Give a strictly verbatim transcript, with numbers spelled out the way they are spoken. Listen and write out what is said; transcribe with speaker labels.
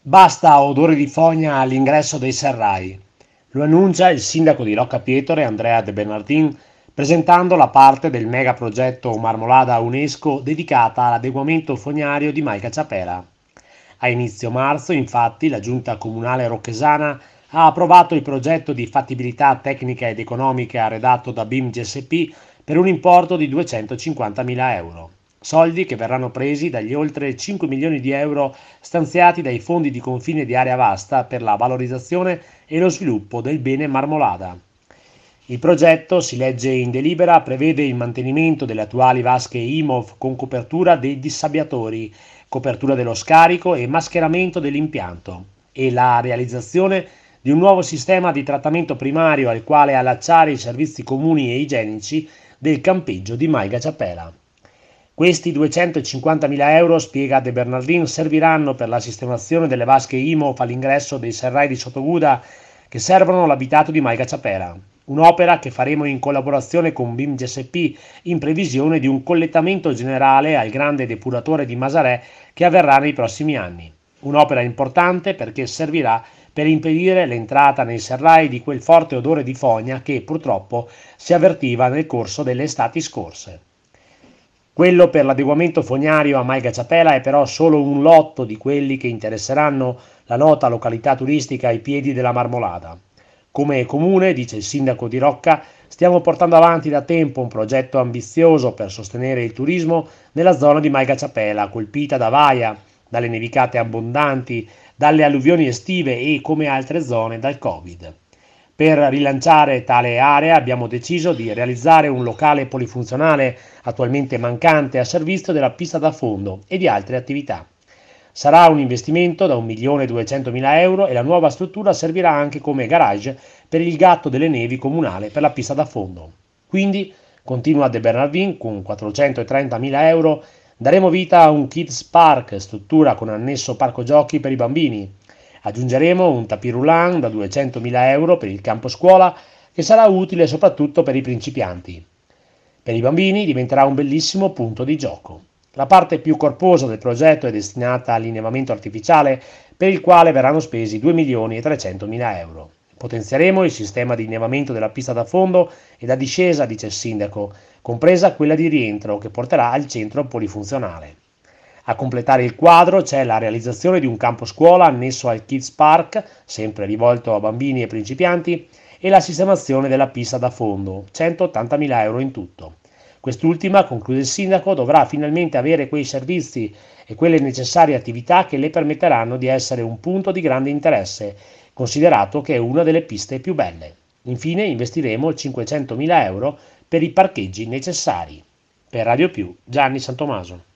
Speaker 1: Basta odore di fogna all'ingresso dei serrai. Lo annuncia il sindaco di Roccapietore, Andrea De Bernardin, presentando la parte del megaprogetto Marmolada UNESCO dedicata all'adeguamento fognario di Maica Ciapela. A inizio marzo, infatti, la giunta comunale rocchesana ha approvato il progetto di fattibilità tecnica ed economica redatto da B I M G S P per un importo di duecentocinquantamila euro. Soldi che verranno presi dagli oltre cinque milioni di euro stanziati dai fondi di confine di area vasta per la valorizzazione e lo sviluppo del bene Marmolada. Il progetto, si legge in delibera, prevede il mantenimento delle attuali vasche I M O F con copertura dei dissabbiatori, copertura dello scarico e mascheramento dell'impianto e la realizzazione di un nuovo sistema di trattamento primario al quale allacciare i servizi comuni e igienici del campeggio di Maiga Ciapela. Questi duecentocinquantamila euro, spiega De Bernardin, serviranno per la sistemazione delle vasche I M O F all'ingresso dei serrai di Sottoguda che servono l'abitato di Maiga Ciapela. Un'opera che faremo in collaborazione con B I M G S P in previsione di un collettamento generale al grande depuratore di Masarè che avverrà nei prossimi anni. Un'opera importante perché servirà per impedire l'entrata nei serrai di quel forte odore di fogna che purtroppo si avvertiva nel corso delle estati scorse. Quello per l'adeguamento fognario a Maiga Ciapela è però solo un lotto di quelli che interesseranno la nota località turistica ai piedi della Marmolada. Come comune, dice il sindaco di Rocca, stiamo portando avanti da tempo un progetto ambizioso per sostenere il turismo nella zona di Maiga Ciapela, colpita da vaia, dalle nevicate abbondanti, dalle alluvioni estive e, come altre zone, dal Covid. Per rilanciare tale area abbiamo deciso di realizzare un locale polifunzionale attualmente mancante a servizio della pista da fondo e di altre attività. Sarà un investimento da un milione e duecentomila euro e la nuova struttura servirà anche come garage per il gatto delle nevi comunale per la pista da fondo. Quindi, continua De Bernardin, con quattrocentotrentamila euro daremo vita a un Kids Park, struttura con annesso parco giochi per i bambini. Aggiungeremo un tapis roulant da duecentomila euro per il campo scuola che sarà utile soprattutto per i principianti. Per i bambini diventerà un bellissimo punto di gioco. La parte più corposa del progetto è destinata all'innevamento artificiale per il quale verranno spesi due milioni e trecentomila euro. Potenzieremo il sistema di innevamento della pista da fondo e da discesa, dice il sindaco, compresa quella di rientro che porterà al centro polifunzionale. A completare il quadro c'è la realizzazione di un campo scuola annesso al Kids Park, sempre rivolto a bambini e principianti, e la sistemazione della pista da fondo, centottantamila euro in tutto. Quest'ultima, conclude il sindaco, dovrà finalmente avere quei servizi e quelle necessarie attività che le permetteranno di essere un punto di grande interesse, considerato che è una delle piste più belle. Infine investiremo cinquecentomila euro per i parcheggi necessari. Per Radio Più, Gianni Santomaso.